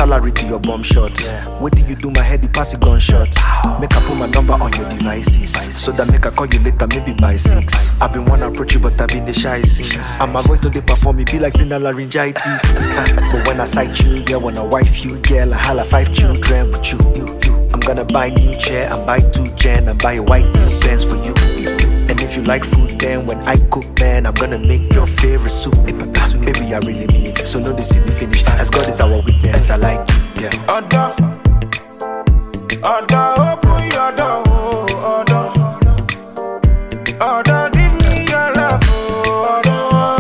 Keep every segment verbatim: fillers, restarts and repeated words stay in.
salary to your bomb shot. Yeah. What do you do? My head, the pass it gunshot. Ow. Make I put my number on your devices, devices. So that make I call you later, maybe by six. I've been wanna approach you, but I've been the shy since. And my voice no they perform, it be like sinner laryngitis. But when I sight you, yeah, when I wife you, girl, I holla five children with you. you, you. I'm gonna buy new chair and buy two gen and buy a white new Benz for you. you, you. And if you like food, then when I cook, man, I'm gonna make your favorite soup. Baby, I really mean it, so no they see me finish. As God is our witness, I like you, girl. Order, order, open your door, order, order, give me your love, order,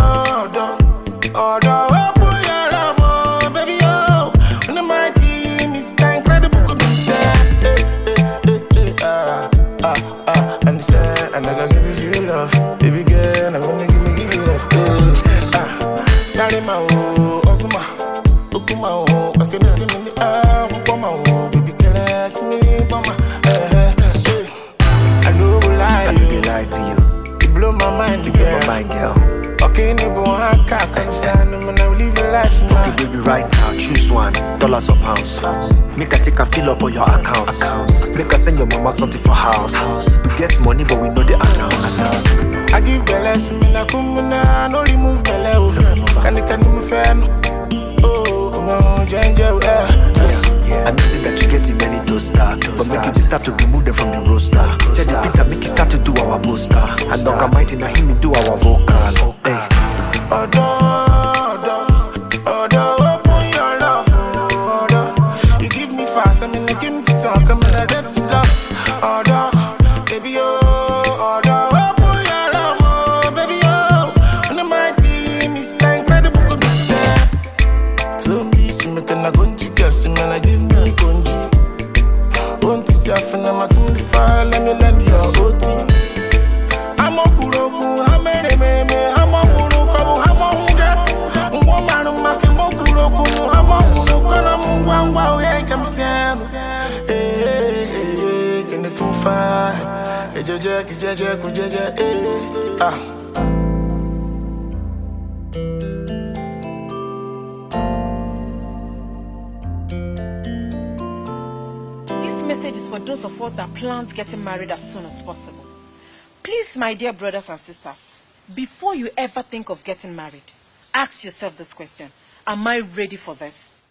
order, order, open your love, oh, baby, oh. When my team is the incredible, could be said, eh, eh, eh, eh, ah, ah, ah, and say, and I gotta give you love, baby girl, I'm gonna give me, give you love, eh, ah, sorry, my oh, Osama, Okuma, oh, I can see me, ah, Okuma, oh, baby girl, I see me, mama, eh, eh, I know we lie, I know they lie to you. You blow my mind, You girl. blow my mind, girl. Okay, neighbor, I can't understand, I'm gonna live a life now. Okay, baby, right now, choose one, dollars or pounds. Make I take a fill up on your accounts. accounts. Make I send your mama something for house. house. We get money, but we know the announce. announce. I give the lesson, me na kumuna, no remove the level. Can it can you fan? Oh, no, ginger, yeah. I know say that you get in many toaster, but make it start to remove them from the roster. Tell the Peter, make it start to do our poster. And Doc Mighty, now him do our vocal. Hey. Order, order, order, open your love, order. You give me fast, I mean, you give me some, come in, I depth in love. Order, baby, oh, order, open your love, oh, baby, oh. When my team is the incredible, could be said. So me, so me can I go and check us, man, I give me conji. Won't you see a friend, I'm a cool file, let me lend you your O T. I'm a kuroku, I'm a meme, I'm a kuroku, I'm a hunga. Woman, I'm a kuroku, I'm a kuroku, I'm a wow, yeah, come Sam. Hey, hey, can you come far? Hey, Jaja, Jaja, Jaja, hey, ah. This message is for those of us that plans getting married as soon as possible. Please, my dear brothers and sisters, before you ever think of getting married, ask yourself this question: am I ready for this?